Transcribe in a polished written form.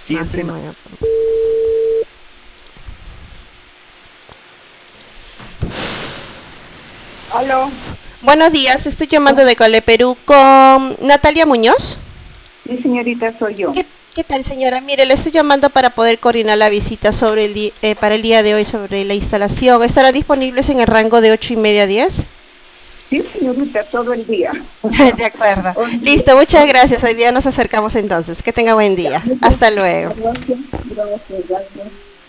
Siempre. Aló. Buenos días, estoy llamando de Cole Perú con Natalia Muñoz. Sí, señorita, soy yo. ¿Qué tal, señora? Mire, le estoy llamando para poder coordinar la visita para el día de hoy sobre la instalación. ¿Estará disponibles en el rango de 8:30 a 10? Sí, señorita, todo el día. De acuerdo. Oye, Listo, muchas gracias. Hoy día nos acercamos entonces. Que tenga buen ya, día. Hasta luego. gracias, gracias, gracias.